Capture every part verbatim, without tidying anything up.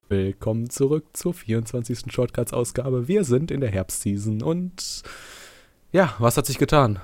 Willkommen zurück zur vierundzwanzigsten Shortcuts-Ausgabe. Wir sind in der Herbstseason und ja, was hat sich getan?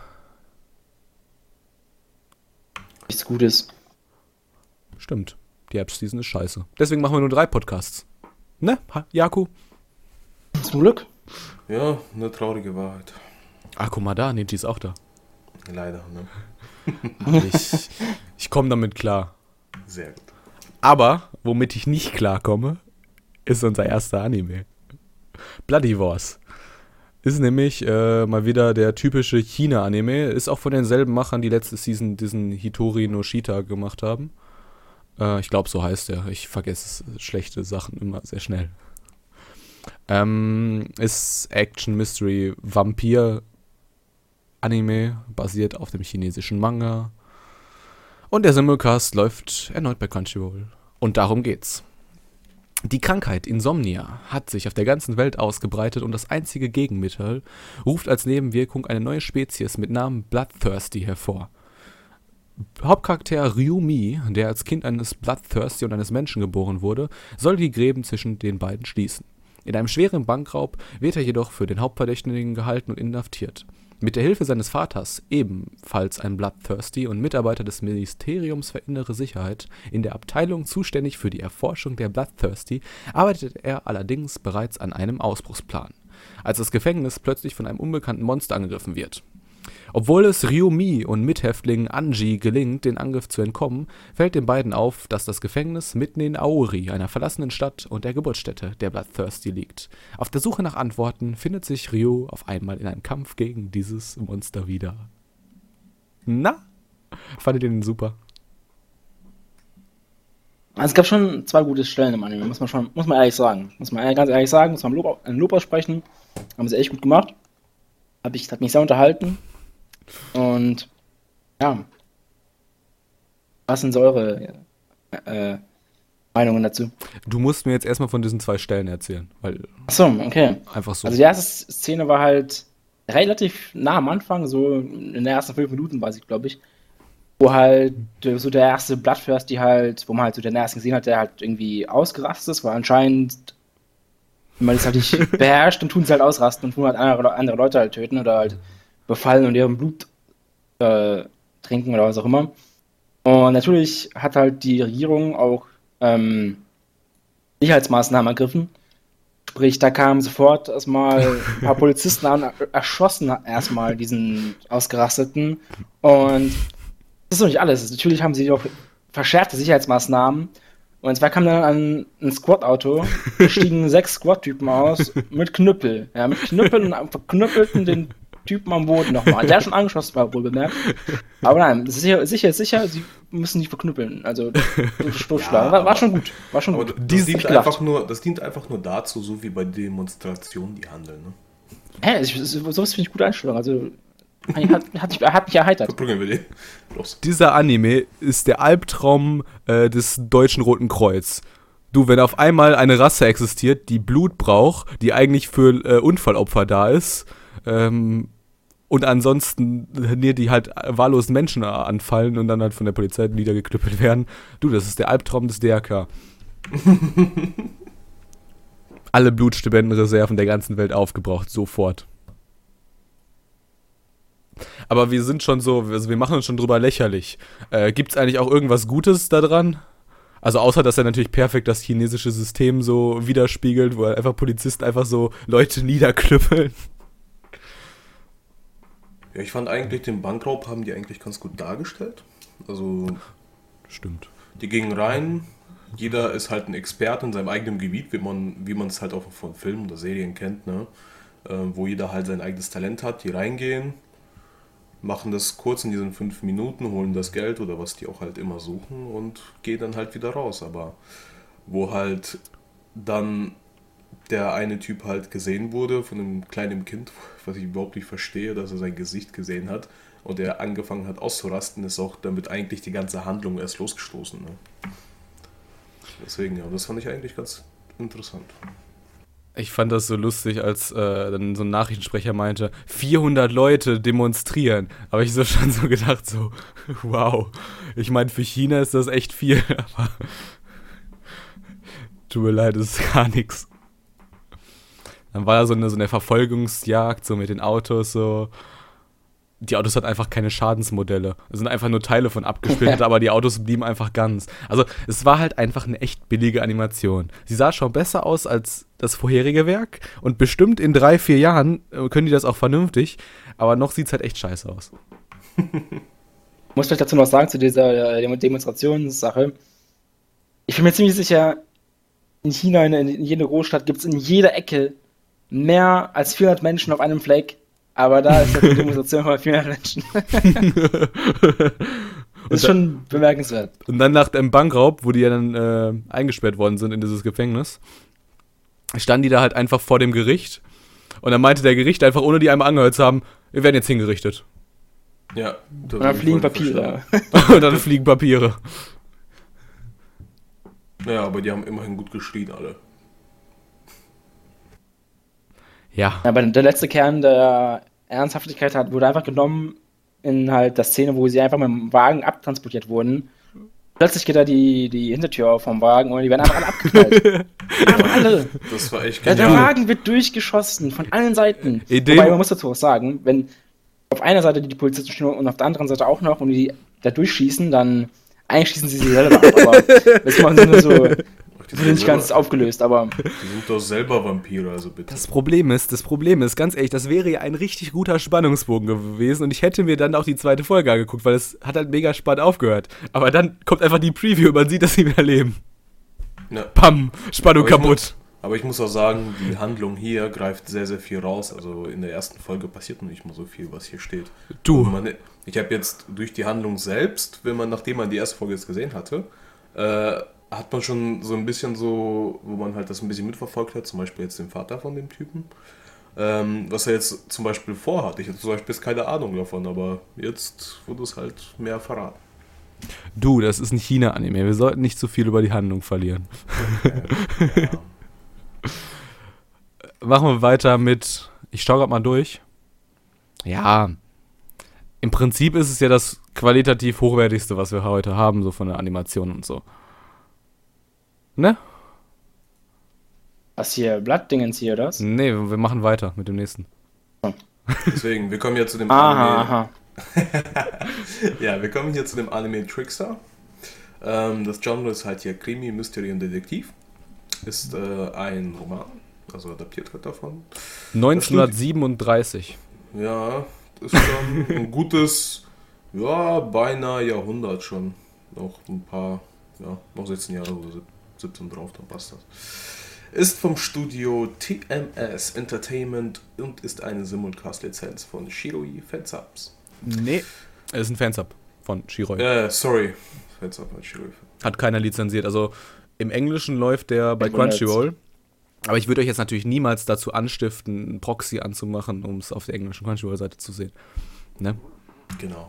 Nichts Gutes. Stimmt, die Herbstseason ist scheiße. Deswegen machen wir nur drei Podcasts. Ne, Ha- Jaku? Zum Glück. Ja, eine traurige Wahrheit. Ah, guck mal da, Ninji ist auch da. Leider, ne? Ich, ich komme damit klar. Sehr gut. Aber, womit ich nicht klarkomme, ist unser erster Anime. Bloody Wars. Ist nämlich äh, mal wieder der typische China-Anime. Ist auch von denselben Machern, die letzte Season diesen Hitori no Shita gemacht haben. Äh, ich glaube, so heißt er. Ich vergesse schlechte Sachen immer sehr schnell. Ähm, ist Action, Mystery, Vampir Anime, basiert auf dem chinesischen Manga. Und der Simulcast läuft erneut bei Crunchyroll. Und darum geht's. Die Krankheit Insomnia hat sich auf der ganzen Welt ausgebreitet und das einzige Gegenmittel ruft als Nebenwirkung eine neue Spezies mit Namen Bloodthirsty hervor. Hauptcharakter Ryumi, der als Kind eines Bloodthirsty und eines Menschen geboren wurde, soll die Gräben zwischen den beiden schließen. In einem schweren Bankraub wird er jedoch für den Hauptverdächtigen gehalten und inhaftiert. Mit der Hilfe seines Vaters, ebenfalls ein Bloodthirsty und Mitarbeiter des Ministeriums für innere Sicherheit, in der Abteilung zuständig für die Erforschung der Bloodthirsty, arbeitet er allerdings bereits an einem Ausbruchsplan, als das Gefängnis plötzlich von einem unbekannten Monster angegriffen wird. Obwohl es Ryumi und Mithäftling Anji gelingt, den Angriff zu entkommen, fällt den beiden auf, dass das Gefängnis mitten in Aori, einer verlassenen Stadt und der Geburtsstätte der Bloodthirsty, liegt. Auf der Suche nach Antworten findet sich Ryo auf einmal in einem Kampf gegen dieses Monster wieder. Na? Fandet ihr den super? Also es gab schon zwei gute Stellen im Anime, muss man schon, muss man ehrlich sagen. Muss man ganz ehrlich sagen, muss man Lob, ein Lob aussprechen. Haben sie echt gut gemacht. Hab ich, hat mich sehr unterhalten. Und ja. Was sind so eure äh, Meinungen dazu? Du musst mir jetzt erstmal von diesen zwei Stellen erzählen, weil Achso, okay. einfach so. Also die erste Szene war halt relativ nah am Anfang, so in den ersten fünf Minuten war sie, glaube ich. Wo halt äh, so der erste Bloodthirsty halt, wo man halt so den ersten gesehen hat, der halt irgendwie ausgerastet ist, weil anscheinend, wenn man das halt nicht beherrscht, dann tun sie halt ausrasten und tun halt andere, andere Leute halt töten oder halt befallen und deren Blut äh, trinken oder was auch immer. Und natürlich hat halt die Regierung auch ähm, Sicherheitsmaßnahmen ergriffen. Sprich, da kamen sofort erstmal ein paar Polizisten an, erschossen erstmal diesen Ausgerasteten. Und das ist noch nicht alles. Natürlich haben sie auch verschärfte Sicherheitsmaßnahmen. Und zwar kam dann ein, ein Squad-Auto, da stiegen sechs Squad-Typen aus mit Knüppel. Ja, mit Knüppeln und verknüppelten den Typen am Boden nochmal. Der schon angeschossen war, wohl bemerkt. Aber nein, sicher, sicher ist sicher, sie müssen nicht verknüppeln. Also, Stoßschlag. Ja, war, war aber- schon gut. War schon Aber gut. das, Dies- dient ich gedacht. einfach nur, das dient einfach nur dazu, so wie bei Demonstrationen, die handeln. Ne? Hä, ich- sowas finde ich gute Einstellung. Also, hat, hat, mich, hat mich erheitert. Verprügeln wir den. Los. Dieser Anime ist der Albtraum äh, des Deutschen Roten Kreuz. Du, wenn auf einmal eine Rasse existiert, die Blut braucht, die eigentlich für äh, Unfallopfer da ist, ähm, und ansonsten nee, die halt wahllosen Menschen anfallen und dann halt von der Polizei niedergeknüppelt werden. Du, das ist der Albtraum des D R K. Alle Blutspendenreserven der ganzen Welt aufgebraucht, sofort. Aber wir sind schon so, also wir machen uns schon drüber lächerlich. Äh, gibt's eigentlich auch irgendwas Gutes daran? Also außer, dass er natürlich perfekt das chinesische System so widerspiegelt, wo einfach Polizisten einfach so Leute niederknüppeln. Ja, ich fand eigentlich, den Bankraub haben die eigentlich ganz gut dargestellt. Also, Stimmt. die gingen rein, jeder ist halt ein Experte in seinem eigenen Gebiet, wie man wie man es halt auch von Filmen oder Serien kennt, ne? Ähm, wo jeder halt sein eigenes Talent hat, die reingehen, machen das kurz in diesen fünf Minuten, holen das Geld oder was die auch halt immer suchen und gehen dann halt wieder raus. Aber wo halt dann der eine Typ halt gesehen wurde von einem kleinen Kind, was ich überhaupt nicht verstehe, dass er sein Gesicht gesehen hat und er angefangen hat auszurasten, ist auch damit eigentlich die ganze Handlung erst losgestoßen. Ne? Deswegen, ja, das fand ich eigentlich ganz interessant. Ich fand das so lustig, als äh, dann so ein Nachrichtensprecher meinte, vierhundert Leute demonstrieren. Aber ich so schon so gedacht, so, wow. Ich meine, für China ist das echt viel, aber Tut mir leid, das ist gar nichts. Dann war da so eine, so eine Verfolgungsjagd, so mit den Autos, so. Die Autos hatten einfach keine Schadensmodelle. Es sind einfach nur Teile von abgesplittet, aber die Autos blieben einfach ganz. Also, es war halt einfach eine echt billige Animation. Sie sah schon besser aus als das vorherige Werk und bestimmt in drei, vier Jahren können die das auch vernünftig, aber noch sieht es halt echt scheiße aus. Ich muss vielleicht dazu noch sagen, zu dieser äh, Demonstrationssache. Ich bin mir ziemlich sicher, in China, in, in jeder Großstadt, gibt es in jeder Ecke mehr als vierhundert Menschen auf einem Fleck. Aber da ist ja die Demonstration von vierhundert Menschen. Das ist schon bemerkenswert. Und dann nach dem Bankraub, wo die ja dann äh, eingesperrt worden sind in dieses Gefängnis, standen die da halt einfach vor dem Gericht. Und dann meinte der Gericht einfach, ohne die einmal angehört zu haben, wir werden jetzt hingerichtet. Ja. Und dann fliegen Papiere. Und dann fliegen Papiere. Ja, aber die haben immerhin gut geschrien, alle. Ja. Aber der letzte Kern der Ernsthaftigkeit hat, wurde einfach genommen in halt der Szene, wo sie einfach mit dem Wagen abtransportiert wurden. Plötzlich geht da die, die Hintertür auf vom Wagen und die werden einfach alle abgeknallt. Einfach alle. Das war echt Der, genial. der Wagen wird durchgeschossen von allen Seiten. Idee- Wobei man muss dazu auch sagen, wenn auf einer Seite die Polizisten stehen und auf der anderen Seite auch noch und die da durchschießen, dann eigentlich schießen sie sie selber ab. Aber das machen sie nur so. Die sind nicht ganz aufgelöst, aber. Die sind doch selber Vampire, also bitte. Das Problem ist, das Problem ist, ganz ehrlich, das wäre ja ein richtig guter Spannungsbogen gewesen und ich hätte mir dann auch die zweite Folge angeguckt, weil es hat halt mega spannend aufgehört. Aber dann kommt einfach die Preview und man sieht, dass sie wieder leben. Ja. Pam, Spannung Aber ich kaputt. Muss, aber ich muss auch sagen, die Handlung hier greift sehr, sehr viel raus. Also in der ersten Folge passiert noch nicht mal so viel, was hier steht. Du. Und Man, ich habe jetzt durch die Handlung selbst, wenn man, nachdem man die erste Folge jetzt gesehen hatte, äh, hat man schon so ein bisschen so, wo man halt das ein bisschen mitverfolgt hat, zum Beispiel jetzt den Vater von dem Typen, ähm, was er jetzt zum Beispiel vorhat. Ich hatte zum Beispiel jetzt keine Ahnung davon, aber jetzt wurde es halt mehr verraten. Du, das ist ein China-Anime, wir sollten nicht zu viel über die Handlung verlieren. Ja. Machen wir weiter mit, ich schau grad mal durch. Ja, im Prinzip ist es ja das qualitativ hochwertigste, was wir heute haben, so von der Animation und so. Ne? Was hier, Blattdingens hier, oder was? Nee, wir machen weiter mit dem nächsten. Deswegen, wir kommen jetzt zu dem Aha, Anime. aha. Ja, wir kommen hier zu dem Anime Trickster. Ähm, das Genre ist halt hier Krimi, Mystery und Detektiv. Ist äh, ein Roman, also adaptiert wird davon. neunzehnhundertsiebenunddreißig. Ja, ist schon ein gutes, ja, beinahe Jahrhundert schon. Noch ein paar, ja, noch sechzehn Jahre oder siebzehn drauf, dann passt das. Ist vom Studio T M S Entertainment und ist eine Simulcast-Lizenz von Shiroi Fansubs. Nee, es ist ein Fansub von Shiroi. Äh, sorry. Fansub von Shiroi. Hat keiner lizenziert. Also im Englischen läuft der bei Ich wundere Crunchyroll. Aber ich würde euch jetzt natürlich niemals dazu anstiften, einen Proxy anzumachen, um es auf der englischen Crunchyroll-Seite zu sehen. Ne? Genau.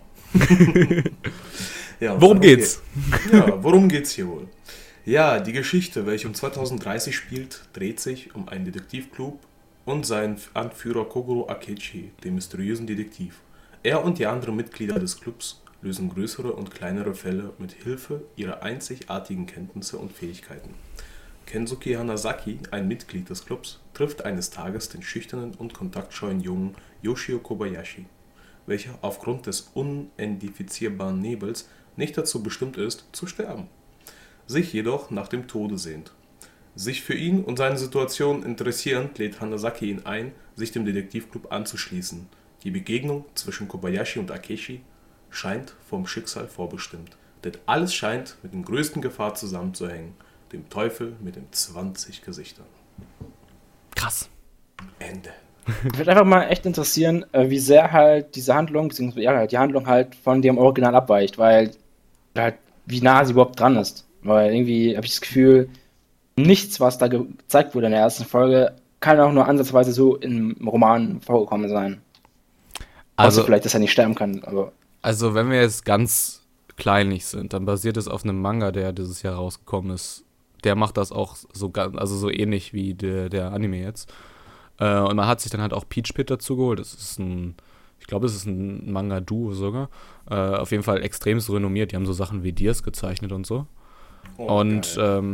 Ja, Worum geht's? Geht, ja, worum geht's hier wohl? Ja, die Geschichte, welche um zweitausenddreißig spielt, dreht sich um einen Detektivclub und seinen Anführer Kogoro Akechi, den mysteriösen Detektiv. Er und die anderen Mitglieder des Clubs lösen größere und kleinere Fälle mit Hilfe ihrer einzigartigen Kenntnisse und Fähigkeiten. Kensuke Hanazaki, ein Mitglied des Clubs, trifft eines Tages den schüchternen und kontaktscheuen Jungen Yoshio Kobayashi, welcher aufgrund des unidentifizierbaren Nebels nicht dazu bestimmt ist, zu sterben, sich jedoch nach dem Tode sehnt. Sich für ihn und seine Situation interessierend lädt Hanazaki ihn ein, sich dem Detektivclub anzuschließen. Die Begegnung zwischen Kobayashi und Akechi scheint vom Schicksal vorbestimmt, denn alles scheint mit der größten Gefahr zusammenzuhängen, dem Teufel mit den zwanzig Gesichtern. Krass. Ende. Mich würde einfach mal echt interessieren, äh, wie sehr halt diese Handlung, beziehungsweise ja, halt die Handlung halt von dem Original abweicht, weil halt wie nah sie überhaupt dran ist. Weil irgendwie habe ich das Gefühl, nichts, was da gezeigt wurde in der ersten Folge, kann auch nur ansatzweise so im Roman vorgekommen sein. Also, Außer vielleicht, dass er nicht sterben kann, aber. also wenn wir jetzt ganz kleinlich sind, dann basiert es auf einem Manga, der dieses Jahr rausgekommen ist. Der macht das auch so ganz, also so ähnlich wie der, der Anime jetzt. Äh, und man hat sich dann halt auch Peach Pit dazu geholt. Das ist ein, ich glaube, es ist ein Manga-Duo sogar. Äh, auf jeden Fall extremst renommiert. Die haben so Sachen wie Dias gezeichnet und so. Oh, und geil. ähm,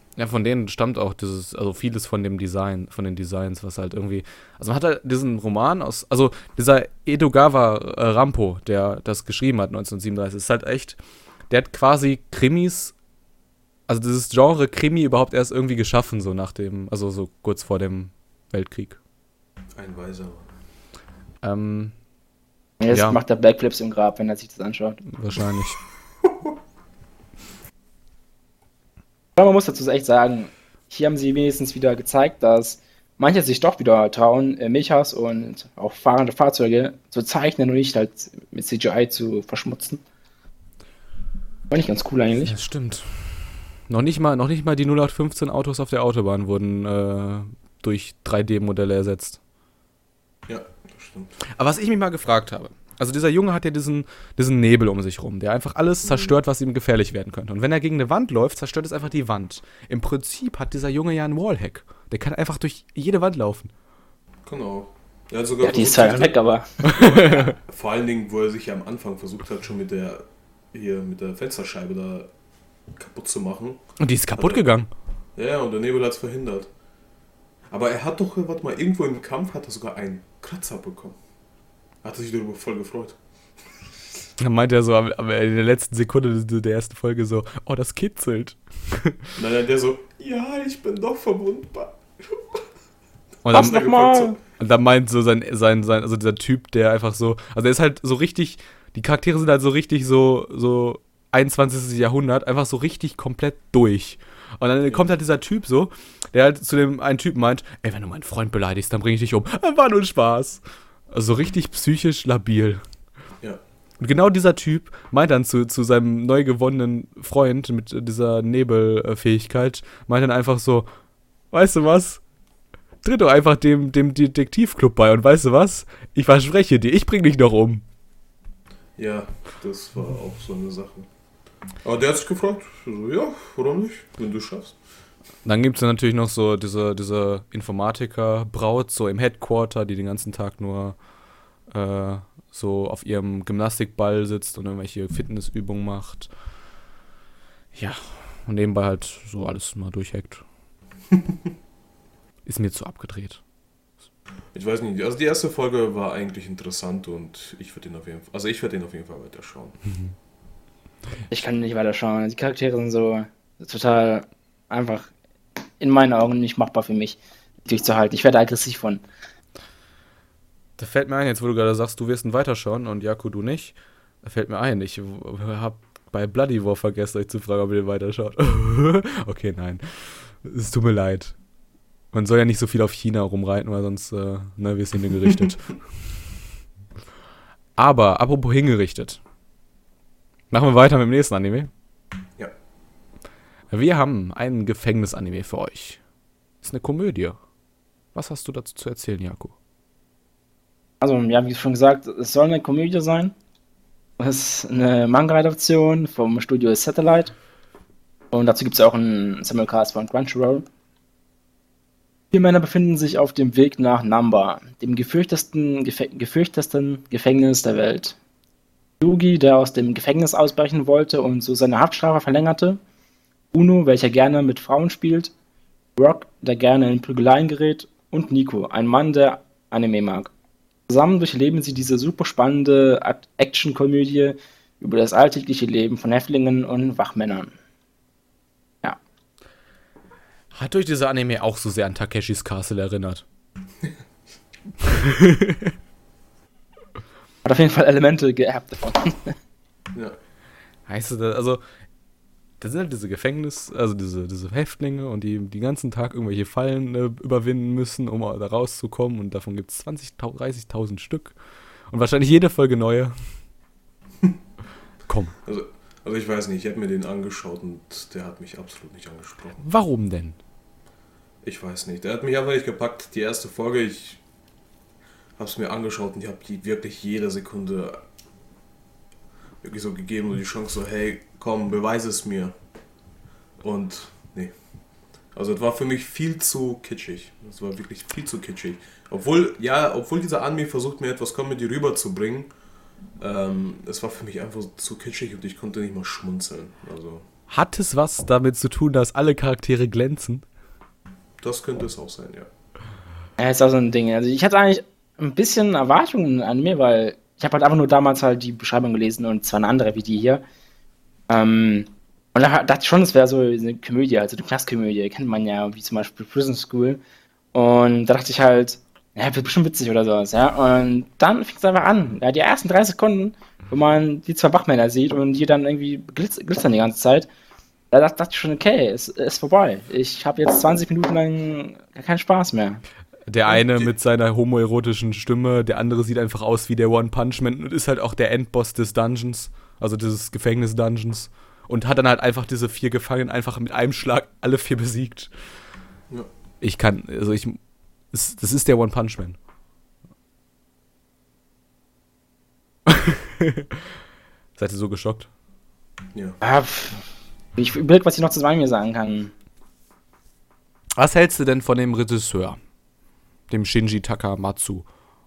Ja, von denen stammt auch dieses, also vieles von dem Design, von den Designs, was halt irgendwie, also man hat halt diesen Roman aus, also dieser Edogawa äh, Rampo, der das geschrieben hat neunzehnhundertsiebenunddreißig, ist halt echt, der hat quasi Krimis, also dieses Genre Krimi überhaupt erst irgendwie geschaffen, so nach dem, also so kurz vor dem Weltkrieg. Ein weiser Mann. Ähm, Jetzt Ja. macht er Backflips im Grab, wenn er sich das anschaut. wahrscheinlich. Aber man muss dazu echt sagen, hier haben sie wenigstens wieder gezeigt, dass manche sich doch wieder trauen, äh, Mechas und auch fahrende Fahrzeuge zu zeichnen und nicht halt mit C G I zu verschmutzen. Fand ich ganz cool eigentlich. Das stimmt. Noch nicht mal, noch nicht mal die null acht fünfzehn Autos auf der Autobahn wurden äh, durch drei D-Modelle ersetzt. Ja, das stimmt. Aber was ich mich mal gefragt habe, also dieser Junge hat ja diesen, diesen Nebel um sich rum, der einfach alles zerstört, was ihm gefährlich werden könnte. Und wenn er gegen eine Wand läuft, zerstört es einfach die Wand. Im Prinzip hat dieser Junge ja einen Wallhack. Der kann einfach durch jede Wand laufen. Genau. Er hat sogar Ja, die ist versucht, halt weg, aber vor allen Dingen, wo er sich ja am Anfang versucht hat, schon mit der hier mit der Fensterscheibe da kaputt zu machen. Und die ist kaputt Hat er- gegangen. Ja, und der Nebel hat es verhindert. Aber er hat doch, warte mal, irgendwo im Kampf hat er sogar einen Kratzer bekommen. Hat er sich darüber voll gefreut. Dann meint er so am, am, in der letzten Sekunde der der ersten Folge so, oh, das kitzelt. Nein, nein, der so, ja, ich bin doch verwundbar. Und Was dann, nochmal? und dann meint so sein, sein, sein, also dieser Typ, der einfach so, also er ist halt so richtig, die Charaktere sind halt so richtig so, so einundzwanzigsten Jahrhundert, einfach so richtig komplett durch. Und dann kommt halt dieser Typ so, der halt zu dem einen Typen meint, ey, wenn du meinen Freund beleidigst, dann bring ich dich um. War nur Spaß. Also so richtig psychisch labil. Ja. Und genau dieser Typ meint dann zu, zu seinem neu gewonnenen Freund mit dieser Nebelfähigkeit, meint dann einfach so, weißt du was? Tritt doch einfach dem, dem Detektivclub bei und weißt du was? Ich verspreche dir, ich bring dich doch um. Ja, das war auch so eine Sache. Aber der hat sich gefragt, so, ja, warum nicht, wenn du schaffst. Dann gibt es natürlich noch so diese, diese Informatiker-Braut, so im Headquarter, die den ganzen Tag nur äh, so auf ihrem Gymnastikball sitzt und irgendwelche Fitnessübungen macht. Ja, und nebenbei halt so alles mal durchhackt. Ist mir zu abgedreht. Ich weiß nicht, also die erste Folge war eigentlich interessant und ich würde den auf jeden Fall, also ich werde den auf jeden Fall weiterschauen. ich kann nicht weiter schauen. Die Charaktere sind so total einfach in meinen Augen nicht machbar für mich durchzuhalten. Ich werde aggressiv von. Da fällt mir ein, jetzt wo du gerade sagst, du wirst ihn weiterschauen und Jaku, du nicht. Da fällt mir ein, ich habe bei Bloody War vergessen, euch zu fragen, ob ihr den weiterschaut. Okay, nein. Es tut mir leid. Man soll ja nicht so viel auf China rumreiten, weil sonst äh, ne, wirst du hingerichtet. Aber, apropos hingerichtet. Machen wir weiter mit dem nächsten Anime. Ja. Wir haben einen Gefängnis-Anime für euch. Ist eine Komödie. Was hast du dazu zu erzählen, Jaku? Also, ja, wie schon gesagt, es soll eine Komödie sein. Es ist eine Manga-Adaption vom Studio Satellite. Und dazu gibt es auch einen Simulcast von Crunchyroll. Vier Männer befinden sich auf dem Weg nach Namba, dem gefürchtesten, Gefä- gefürchtesten Gefängnis der Welt. Yugi, der aus dem Gefängnis ausbrechen wollte und so seine Haftstrafe verlängerte. Uno, welcher gerne mit Frauen spielt. Rock, der gerne in Prügeleien gerät. Und Nico, ein Mann, der Anime mag. Zusammen durchleben sie diese super spannende Ak- Action-Komödie über das alltägliche Leben von Häftlingen und Wachmännern. Hat euch dieser Anime auch so sehr an Takeshis Castle erinnert? Hat auf jeden Fall Elemente geerbt davon. Ja. Heißt das, also, da sind halt diese Gefängnis, also diese, diese Häftlinge und die den ganzen Tag irgendwelche Fallen äh, überwinden müssen, um da rauszukommen und davon gibt es zwanzigtausend, dreißigtausend Stück und wahrscheinlich jede Folge neue. Komm, Also, also ich weiß nicht, ich habe mir den angeschaut und der hat mich absolut nicht angesprochen. warum denn? Ich weiß nicht, der hat mich einfach nicht gepackt. Die erste Folge, ich habe es mir angeschaut und ich habe die wirklich jede Sekunde wirklich so gegeben und die Chance so, hey, komm, beweise es mir. Und nee. Also es war für mich viel zu kitschig. Es war wirklich viel zu kitschig. Obwohl, ja, obwohl dieser Anime versucht, mir etwas Comedy rüberzubringen, ähm, es war für mich einfach zu kitschig und ich konnte nicht mal schmunzeln. Also Hat es was damit zu tun, dass alle Charaktere glänzen? Das könnte es auch sein, ja. Ja, ist auch so ein Ding. Also ich hatte eigentlich ein bisschen Erwartungen an mir, weil ich habe halt einfach nur damals halt die Beschreibung gelesen und zwar eine andere wie die hier. Ähm, und da dachte ich schon, es wäre so eine Komödie, also eine Knastkomödie, kennt man ja, wie zum Beispiel Prison School. Und da dachte ich halt, ja, wird bestimmt witzig oder sowas, ja. Und dann fing es einfach an. Ja, die ersten drei Sekunden, wo man die zwei Wachmänner sieht und die dann irgendwie glitz- glitzern die ganze Zeit, da dachte ich schon, okay, es ist vorbei. Ich habe jetzt zwanzig Minuten lang keinen Spaß mehr. Der eine mit seiner homoerotischen Stimme, der andere sieht einfach aus wie der One Punch Man und ist halt auch der Endboss des Dungeons, also dieses Gefängnis-Dungeons. Und hat dann halt einfach diese vier Gefangenen einfach mit einem Schlag alle vier besiegt. Ja. Ich kann, also ich, das ist der One Punch Man. Seid ihr so geschockt? Ja. Ah, pff. Ich überlege, was ich noch zu mir sagen kann. Was hältst du denn von dem Regisseur? Dem Shinji Takamatsu.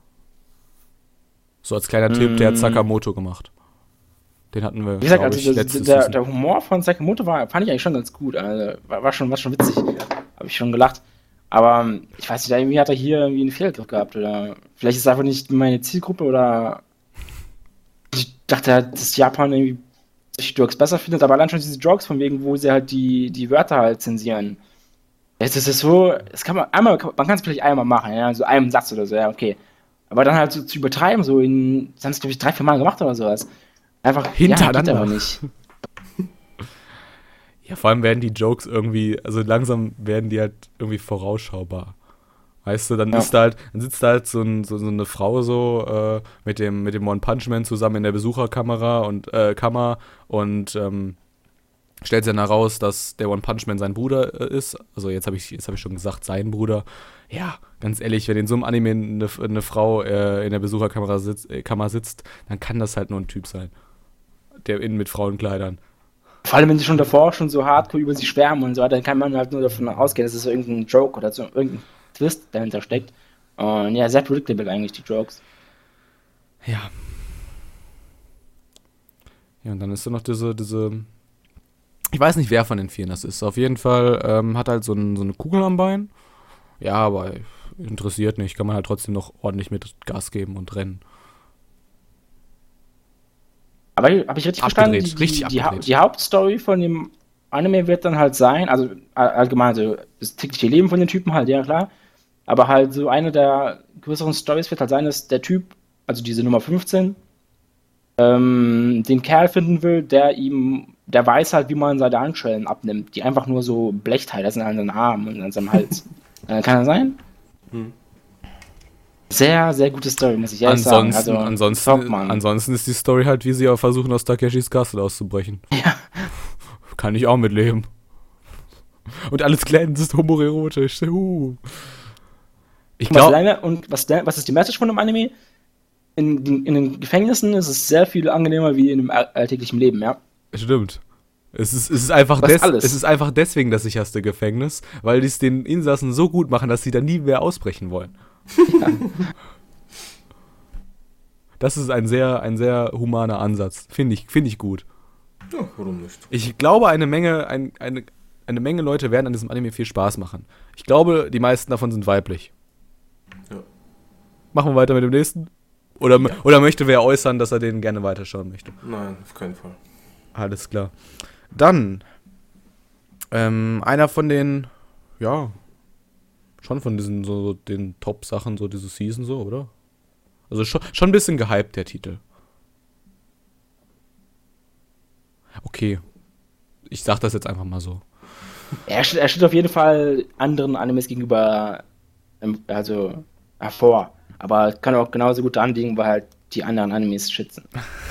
So als kleiner Tipp, der hat Sakamoto gemacht. Den hatten wir, Wie gesagt, glaub also ich, das, letztes der, Season. der Humor von Sakamoto war, fand ich eigentlich schon ganz gut. Also, war, war, schon, war schon witzig. Habe ich schon gelacht. Aber ähm, ich weiß nicht, irgendwie hat er hier irgendwie einen Fehlgriff gehabt. Oder vielleicht ist es einfach nicht meine Zielgruppe. Oder ich dachte halt, dass Japan irgendwie sich Jokes besser findet. Aber allein schon diese Jokes von wegen, wo sie halt die, die Wörter halt zensieren. Es ist so, es kann man einmal, man kann es vielleicht einmal machen, ja, so einem Satz oder so, ja, okay. Aber dann halt so zu übertreiben, so in, das haben es glaube ich drei, vier Mal gemacht oder sowas. Einfach Hintereinander. Ja, geht aber nicht. Ja, vor allem werden die Jokes irgendwie, also langsam werden die halt irgendwie vorausschaubar. Weißt du, dann Ja. ist da halt, dann sitzt da halt so, ein, so, so eine Frau so äh, mit dem mit dem One Punch Man zusammen in der Besucherkamera und äh, Kammer und ähm, stellt sich dann heraus, dass der One Punch Man sein Bruder äh, ist. Also jetzt habe ich jetzt habe ich schon gesagt, sein Bruder. Ja, ganz ehrlich, wenn in so einem Anime eine, eine Frau äh, in der Besucherkamera sitzt, äh, Kammer sitzt, dann kann das halt nur ein Typ sein, der innen mit Frauenkleidern. Vor allem, wenn sie schon davor schon so hardcore über sie schwärmen und so weiter, dann kann man halt nur davon ausgehen, dass es so irgendein Joke oder so irgendein Twist dahinter steckt. Und ja, sehr predictable eigentlich, die Jokes. Ja. Ja, und dann ist da noch diese, diese, ich weiß nicht, wer von den Vieren das ist. Auf jeden Fall ähm, hat halt so, ein, so eine Kugel am Bein. Ja, aber interessiert nicht. Kann man halt trotzdem noch ordentlich mit Gas geben und rennen. Aber habe ich richtig Abgedreht, verstanden? Die, richtig die, die, abgedreht. die Hauptstory von dem Anime wird dann halt sein, also all- allgemein so das tägliche Leben von den Typen halt, ja klar. Aber halt so eine der größeren Stories wird halt sein, dass der Typ, also diese Nummer fünfzehn, ähm, den Kerl finden will, der ihm, der weiß halt, wie man seine Handschellen abnimmt, die einfach nur so Blechteile sind an seinen Armen und an seinem Hals. äh, kann das sein? Hm. Sehr, sehr gute Story, muss ich ehrlich Ansonsten, sagen. Also, ansonsten, top, Mann. ansonsten ist die Story halt, wie sie auch versuchen, aus Takeshis Castle auszubrechen. Ja. Kann ich auch mitleben. Und alles glänzt, homoerotisch. Uh. Ich Was glaube, lange, und was, der- was ist die Message von dem Anime? In, den- in den Gefängnissen ist es sehr viel angenehmer wie in dem all- alltäglichen Leben, ja. stimmt. Es ist, es, ist einfach Das des, alles. es ist einfach deswegen das sicherste Gefängnis, weil die es den Insassen so gut machen, dass sie dann nie mehr ausbrechen wollen. Das ist ein sehr, ein sehr humaner Ansatz. Finde ich, finde ich gut. Ja, warum nicht? Ich glaube, eine Menge, ein, eine, eine Menge Leute werden an diesem Anime viel Spaß machen. Ich glaube, die meisten davon sind weiblich. Ja. Machen wir weiter mit dem nächsten? Oder, Ja. oder möchte wer äußern, dass er den gerne weiterschauen möchte? Nein, auf keinen Fall. Alles klar. Dann, ähm, einer von den, ja, schon von diesen, so, den Top-Sachen, so diese Season, so, oder? Also schon, schon ein bisschen gehypt, der Titel. Okay. Ich sag das jetzt einfach mal so. Er, st- er steht auf jeden Fall anderen Animes gegenüber ähm, also hervor. Aber kann auch genauso gut daran liegen, weil halt die anderen Animes schützen.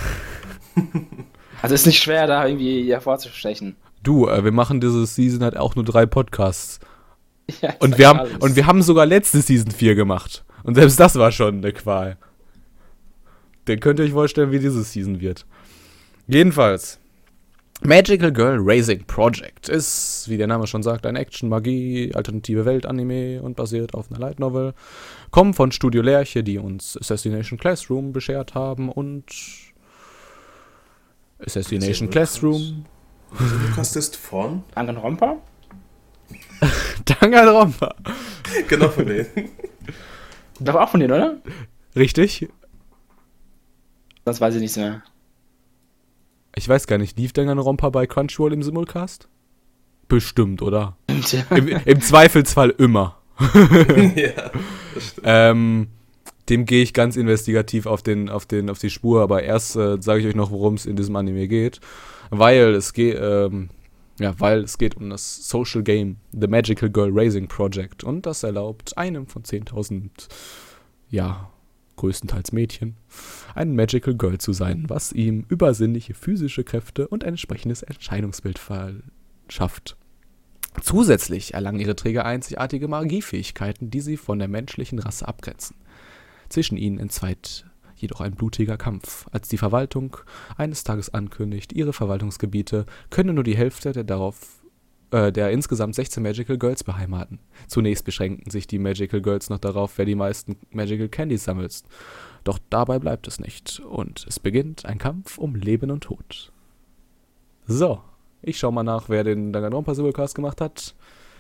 Also ist nicht schwer, da irgendwie hervorzustechen. Du, äh, wir machen diese Season halt auch nur drei Podcasts. Ja, ist Und wir, haben, alles. und wir haben sogar letzte Season vier gemacht. Und selbst das war schon eine Qual. Dann könnt ihr euch vorstellen, wie diese Season wird. Jedenfalls. Magical Girl Racing Project ist, wie der Name schon sagt, ein Action-Magie, alternative Welt-Anime und basiert auf einer Light Novel. Kommen von Studio Lerche, die uns Assassination Classroom beschert haben und Assassination Xenoverse. Classroom Der Simulcast ist von? Danganronpa? Danganronpa. Genau von denen. Das war auch von denen, oder? Richtig? Das weiß ich nicht mehr. Ich weiß gar nicht, lief Danganronpa bei Crunchyroll im Simulcast? Bestimmt, oder? Im, im Zweifelsfall immer. Ja, das stimmt. Ähm, dem gehe ich ganz investigativ auf, den, auf, den, auf die Spur, aber erst äh, sage ich euch noch, worum es in diesem Anime geht. Weil es geht, ähm, ja, weil es geht um das Social Game The Magical Girl Raising Project und das erlaubt einem von zehntausend, ja, größtenteils Mädchen, ein Magical Girl zu sein, was ihm übersinnliche physische Kräfte und ein entsprechendes Erscheinungsbild verschafft. Zusätzlich erlangen ihre Träger einzigartige Magiefähigkeiten, die sie von der menschlichen Rasse abgrenzen. Zwischen ihnen entzweit jedoch ein blutiger Kampf, als die Verwaltung eines Tages ankündigt, ihre Verwaltungsgebiete könne nur die Hälfte der darauf äh, der insgesamt sechzehn Magical Girls beheimaten. Zunächst beschränken sich die Magical Girls noch darauf, wer die meisten Magical Candies sammelt. Doch dabei bleibt es nicht und es beginnt ein Kampf um Leben und Tod. So, ich schau mal nach, wer den Danganronpa Simulcast gemacht hat.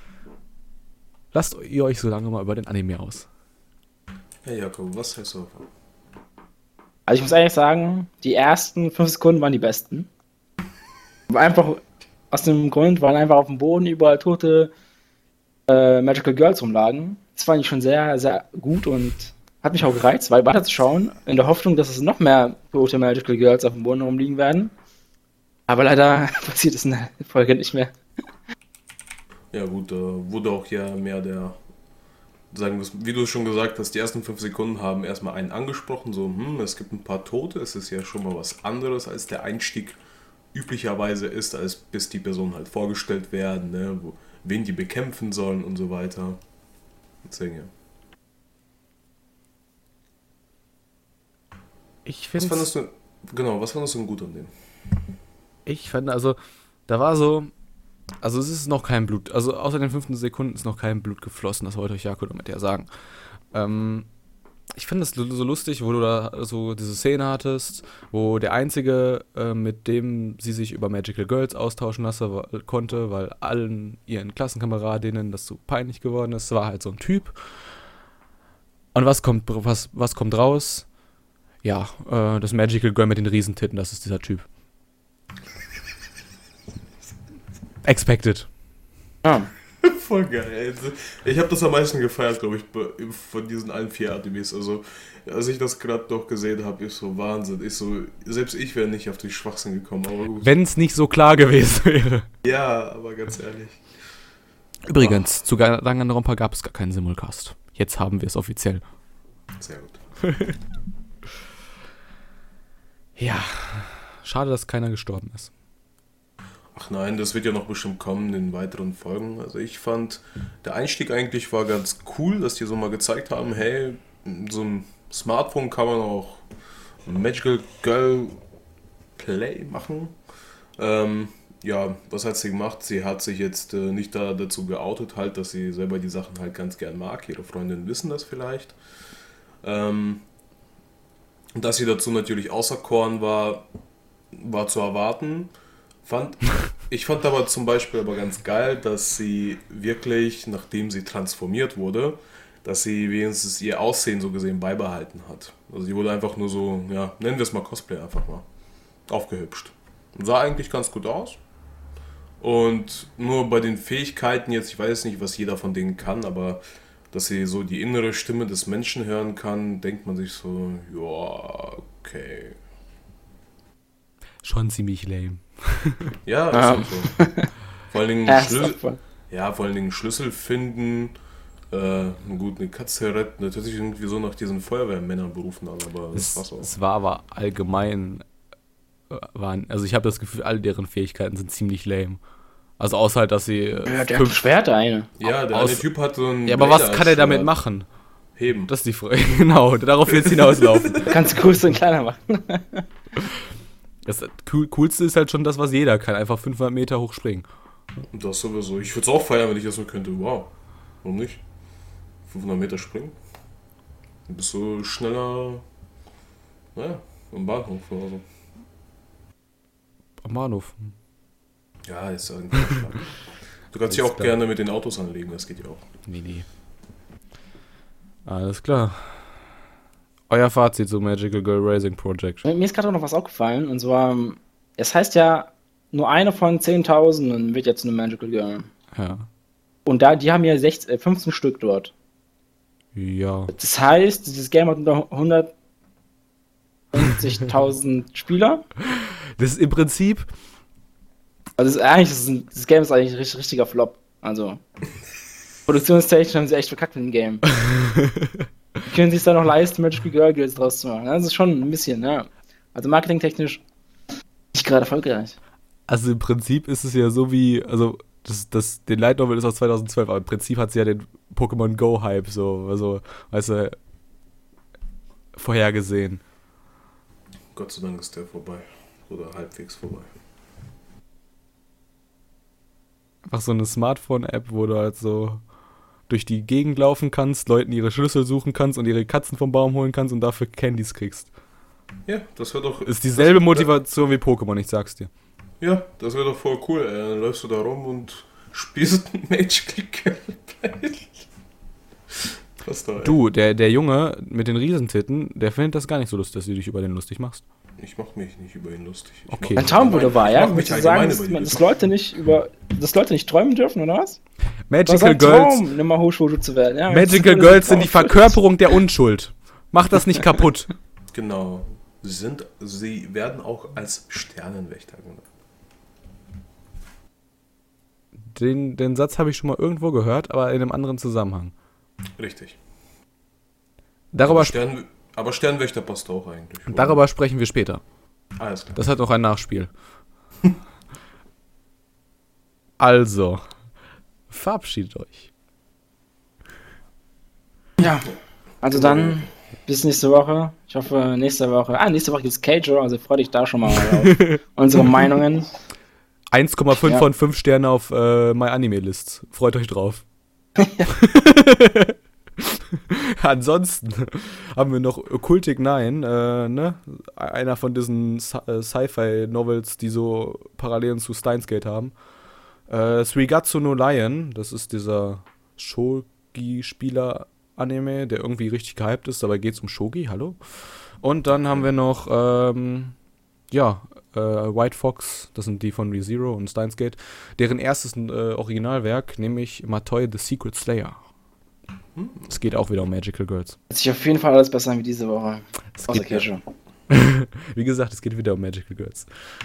Lasst ihr euch so lange mal über den Anime aus. Hey Jakob, was hältst du davon? Also ich muss ehrlich sagen, die ersten fünf Sekunden waren die besten. Aber einfach aus dem Grund, weil einfach auf dem Boden überall tote äh, Magical Girls rumlagen. Das fand ich schon sehr, sehr gut und hat mich auch gereizt, weil weiterzuschauen, in der Hoffnung, dass es noch mehr tote Magical Girls auf dem Boden rumliegen werden. Aber leider passiert es in der Folge nicht mehr. Ja gut, da wurde auch ja mehr der, sagen wir es, wie du schon gesagt hast, die ersten fünf Sekunden haben erstmal einen angesprochen, so, hm, es gibt ein paar Tote, es ist ja schon mal was anderes, als der Einstieg üblicherweise ist, als bis die Personen halt vorgestellt werden, ne, wo, wen die bekämpfen sollen und so weiter. Deswegen, ja. Ich Was finde fandest du, genau, was fandest du denn gut an denen? Ich fand, also, da war so, also es ist noch kein Blut, also außer den fünften Sekunden ist noch kein Blut geflossen, das wollte euch Jakob damit ja sagen. Ähm, ich finde es so lustig, wo du da so diese Szene hattest, wo der Einzige, äh, mit dem sie sich über Magical Girls austauschen lassen wa- konnte, weil allen ihren Klassenkameradinnen das so peinlich geworden ist, war halt so ein Typ. Und was kommt, was, was kommt raus? Ja, äh, das Magical Girl mit den Riesentitten, das ist dieser Typ. Expected. Ah. Voll geil. Also, ich habe das am meisten gefeiert, glaube ich, be- von diesen allen vier Animes. Also, als ich das gerade noch gesehen habe, ist so Wahnsinn. Ich so, selbst ich wäre nicht auf den Schwachsinn gekommen, aber gut. Wenn es nicht so klar gewesen wäre. Ja, aber ganz ehrlich. Übrigens, zu Danganronpa gab es gar keinen Simulcast. Jetzt haben wir es offiziell. Sehr gut. Ja, schade, dass keiner gestorben ist. Ach nein, das wird ja noch bestimmt kommen in weiteren Folgen. Also ich fand, der Einstieg eigentlich war ganz cool, dass die so mal gezeigt haben, hey, mit so einem Smartphone kann man auch Magical Girl Play machen. Ähm, ja, was hat sie gemacht? Sie hat sich jetzt äh, nicht da dazu geoutet, halt, dass sie selber die Sachen halt ganz gern mag. Ihre Freundinnen wissen das vielleicht. Ähm, dass sie dazu natürlich auserkoren war, war zu erwarten. Fand, ich fand aber zum Beispiel aber ganz geil, dass sie wirklich, nachdem sie transformiert wurde, dass sie wenigstens ihr Aussehen so gesehen beibehalten hat. Also sie wurde einfach nur so, ja, nennen wir es mal Cosplay einfach mal, aufgehübscht. Und sah eigentlich ganz gut aus. Und nur bei den Fähigkeiten jetzt, ich weiß nicht, was jeder von denen kann, aber dass sie so die innere Stimme des Menschen hören kann, denkt man sich so, ja, okay. Schon ziemlich lame. Ja, ist Ah. halt so. Vor allen Dingen Ja, Schlüssel, ist voll. ja, vor allen Dingen Schlüssel finden, äh, gut, eine Katze retten, das hört sich irgendwie so nach diesen Feuerwehrmännern berufen an, aber das Es, war's auch. es war aber allgemein, äh, waren, also ich habe das Gefühl, all deren Fähigkeiten sind ziemlich lame. Also außer halt, dass sie äh, Ja, der hat ein Schwert, der eine. Ja, der aus- eine Typ hat so ein Ja, aber was Blader kann er damit Schwert. machen? Heben. Das ist die Frage. Genau, darauf wird es hinauslaufen. Du kannst größer und kleiner machen. Das cool, Coolste ist halt schon das, was jeder kann. Einfach fünfhundert Meter hoch springen. Und das sowieso. Ich würde es auch feiern, wenn ich das so könnte. Wow. Warum nicht? fünfhundert Meter springen. Dann bist du schneller, naja, im Bahnhof oder so. Am Bahnhof. Ja, ist ja ein Vorschlag. Du kannst dich auch klar. gerne mit den Autos anlegen, das geht ja auch. Nee, nee. Alles klar. Euer Fazit zu Magical Girl Racing Project. Mir ist gerade auch noch was aufgefallen, und zwar, es heißt ja, nur eine von zehntausenden wird jetzt eine Magical Girl. Ja. Und da, die haben ja sechzehn, äh, fünfzehn Stück dort. Ja. Das heißt, dieses Game hat unter hundertfünfzigtausend Spieler. Das ist im Prinzip, Also das, ist eigentlich, das, ist ein, das Game ist eigentlich ein richtig, richtiger Flop. Also produktionstechnisch haben sie echt verkackt mit dem Game. Die können sich da noch leisten, Magical Girl Guilds draus zu machen. Das ist schon ein bisschen, ja. Also marketingtechnisch nicht gerade erfolgreich. also im Prinzip ist es ja so wie, also das, das, den Light Novel ist aus zweitausendzwölf, aber im Prinzip hat sie ja den Pokémon Go Hype so, also, weißt du, vorhergesehen. Gott sei Dank ist der vorbei. Oder halbwegs vorbei. Einfach so eine Smartphone-App, wo du halt so durch die Gegend laufen kannst, Leuten ihre Schlüssel suchen kannst und ihre Katzen vom Baum holen kannst und dafür Candies kriegst. Ja, das wäre doch... Ist dieselbe das, Motivation wie Pokémon, ich sag's dir. Ja, das wäre doch voll cool. Ey. Dann läufst du da rum und spielst ein Magical Girl. Was da, ey. Du, der, der Junge mit den Riesentitten, der findet das gar nicht so lustig, dass du dich über den lustig machst. Ich mach mich nicht über ihn lustig. Ich Okay. mach Ein Traumbude war, ich ja? mach mich Willst du sagen, allgemein dass, über die man- dass lustig. Leute nicht über, dass Leute nicht träumen dürfen, oder was? Das war Magical sein Girls, Traum, eine Mahou-Shoujo zu werden. Ja, Magical das ist Girls sind die Traum. Verkörperung der Unschuld. Mach das nicht kaputt. Genau. Sie, sind, sie werden auch als Sternenwächter genannt. Den, den Satz habe ich schon mal irgendwo gehört, aber in einem anderen Zusammenhang. Richtig. Darüber, Aber, sp Stern, aber Sternwächter passt auch eigentlich. darüber sprechen wir später. Alles klar. Das hat noch ein Nachspiel. Also, verabschiedet euch. Ja, also dann bis nächste Woche. Ich hoffe, nächste Woche. Ah, nächste Woche gibt's Keijo, also freu dich da schon mal auf unsere Meinungen. eins Komma fünf Ja. von fünf Sterne auf äh, MyAnimeList. Freut euch drauf. Ansonsten haben wir noch Occultic Nine, äh, ne? Einer von diesen Sci- äh, Sci-Fi-Novels, die so Parallelen zu Steins Gate haben. Äh, Suigatsu no Lion, das ist dieser Shogi-Spieler-Anime, der irgendwie richtig gehypt ist, dabei geht es um Shogi, hallo? Und dann haben wir noch, ähm, ja, äh, White Fox, das sind die von ReZero und Steins Gate, deren erstes äh, Originalwerk, nämlich Matoi the Secret Slayer. Es geht auch wieder um Magical Girls. Hört sich auf jeden Fall alles besser an wie diese Woche. Es Außer geht, Keijo. wie gesagt, es geht wieder um Magical Girls.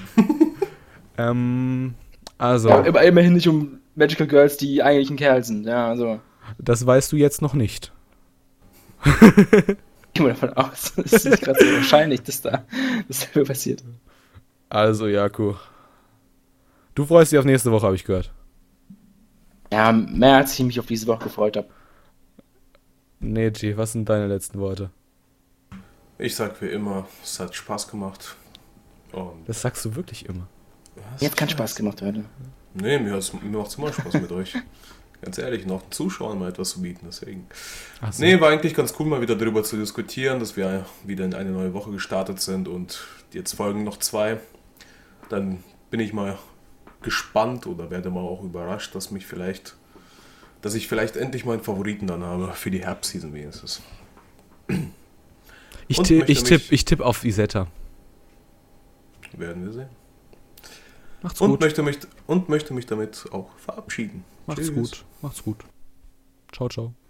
ähm, also, Ja, aber immerhin nicht um Magical Girls, die eigentlich ein Kerl sind. Ja, also. das weißt du jetzt noch nicht. Ich gehe mal davon aus. Es ist gerade so wahrscheinlich, dass da dasselbe passiert. Also, Jaku. Du freust dich auf nächste Woche, habe ich gehört. Ja, mehr als ich mich auf diese Woche gefreut habe. Neji, was sind deine letzten Worte? Ich sag wie immer, es hat Spaß gemacht. Und Das sagst du wirklich immer. was? Mir hat keinen Spaß gemacht heute. Nee, mir, hat's- mir macht's immer Spaß mit euch. Ganz ehrlich, noch den Zuschauern mal etwas zu bieten, deswegen. Ach so. Nee, war eigentlich ganz cool, mal wieder darüber zu diskutieren, dass wir wieder in eine neue Woche gestartet sind und jetzt folgen noch zwei. Dann bin ich mal gespannt oder werde mal auch überrascht, dass mich vielleicht, dass ich vielleicht endlich meinen Favoriten dann habe für die Herbstseason wenigstens. Ich, Und ti möchte ich, tipp, mich- ich tipp auf Isetta. Werden wir sehen. Macht's Und gut. möchte, mich, und möchte mich damit auch verabschieden. Macht's Tschüss. gut. Macht's gut. Ciao, ciao.